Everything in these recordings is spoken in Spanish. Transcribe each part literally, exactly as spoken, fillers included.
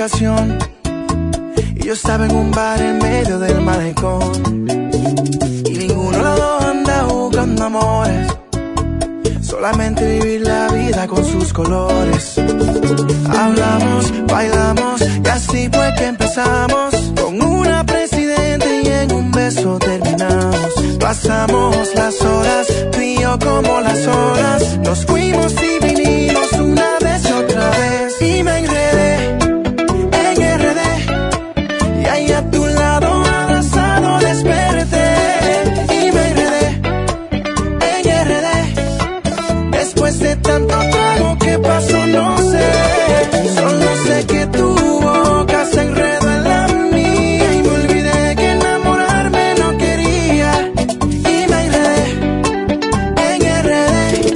ocasión y yo estaba en un bar en medio del malecón y ninguno de los dos anda buscando amores, solamente vivir la vida con sus colores. Hablamos, bailamos y así fue que empezamos, con una presidente y en un beso terminamos. Pasamos las horas, tú y yo como las horas, nos fuimos y vinimos una vez y otra vez. Y me enredé en R D y ahí a tu lado abrazado desperté. Y me enredé en R D después de tanto trago, ¿qué pasó? No sé, solo sé que tu boca se enredó en la mía y me olvidé que enamorarme no quería. Y me enredé en R D.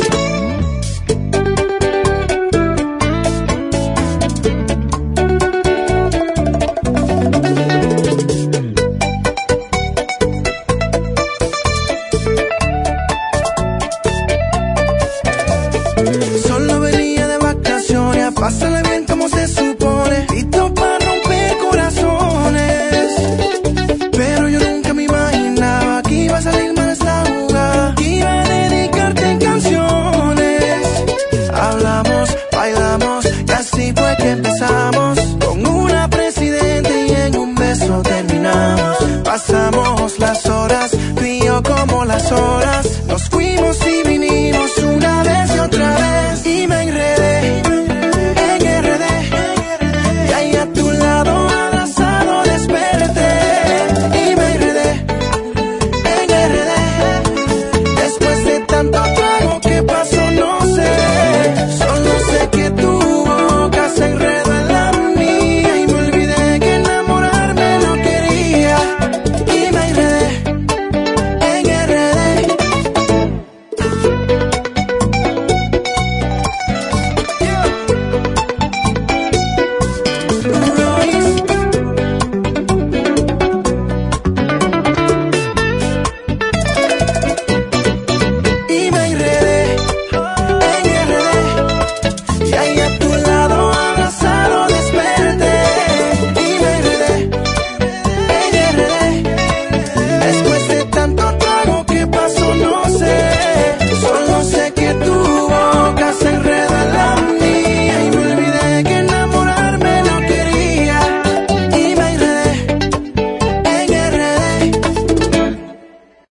Solo venía de vacaciones a pasarle bien como se supone, listo para romper corazones. Pero yo nunca me imaginaba que iba a salir mal esta jugada, que iba a dedicarte canciones. Hablamos, bailamos y así fue que empezamos, con una presidente y en un beso terminamos. Pasamos las horas, tú y yo como las horas,